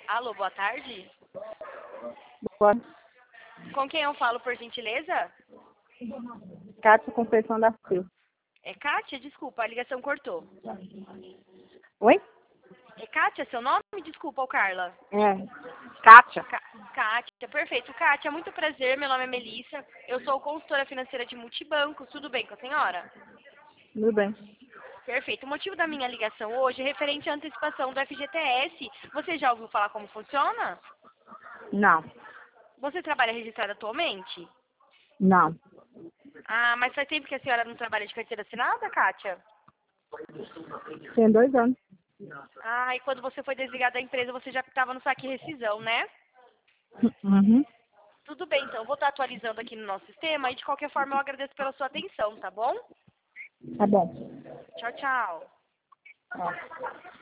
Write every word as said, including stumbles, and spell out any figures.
Alô, boa tarde. Boa. Com quem eu falo, por gentileza? Cátia Conceição da Silva. É Kátia? Desculpa, a ligação cortou. Oi? É Kátia seu nome? Desculpa, ou Carla? É. Cátia. Cá- Kátia, perfeito. Kátia, muito prazer, meu nome é Melissa. Eu sou consultora financeira de multibancos. Tudo bem com a senhora? Tudo bem. Perfeito. O motivo da minha ligação hoje é referente à antecipação do F G T S. Você já ouviu falar como funciona? Não. Você trabalha registrado atualmente? Não. Ah, mas faz tempo que a senhora não trabalha de carteira assinada, Kátia? Tem dois anos. Ah, e quando você foi desligada da empresa, você já estava no saque rescisão, né? Uhum. Tudo bem, então. Eu vou estar atualizando aqui no nosso sistema e, de qualquer forma, eu agradeço pela sua atenção, tá bom? Tá bom. Tchau, tchau. Ó.